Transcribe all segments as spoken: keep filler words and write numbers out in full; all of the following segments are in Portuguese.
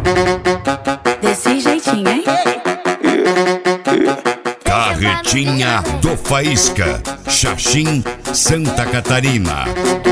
Desse jeitinho, hein? Carretinha do Faísca, Xaxim, Santa Catarina.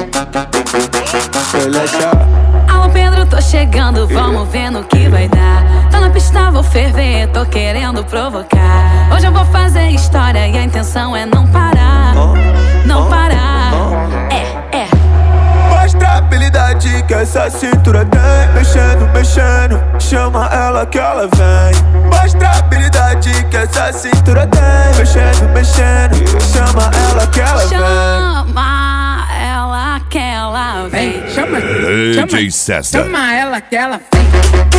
Alô Pedro, tô chegando, vamos ver no que vai dar. Tô na pista, vou ferver, tô querendo provocar. Hoje eu vou fazer história e a intenção é não parar. Não parar, é, é. Mostra a habilidade que essa cintura tem. Mexendo, mexendo, chama ela que ela vem. Mostra a habilidade que essa cintura tem. Mexendo, mexendo, chama ela que ela vem. Chama ela que ela vem. Vem, chama, D J chama, César. chama ela que ela vem.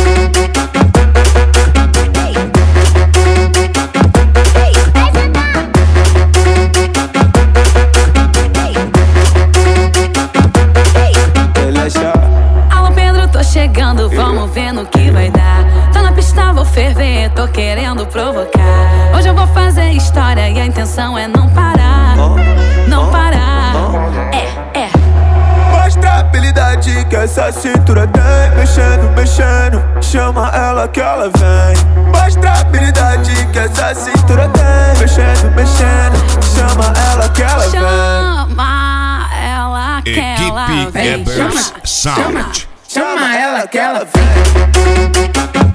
Alô Pedro, tô chegando, vamos ver no que vai dar. Tô na pista, vou ferver, tô querendo provocar. Hoje eu vou fazer história e a intenção é não parar. Não parar, é, é. Mostra a habilidade que essa cintura tem. Mexendo, mexendo, chama ela que ela vem. Mostra a habilidade que essa cintura tem. Mexendo, mexendo, chama ela que ela vem. Chama ela que ela Equipe vem. Ebers Chama, Sound. chama ela que ela vem.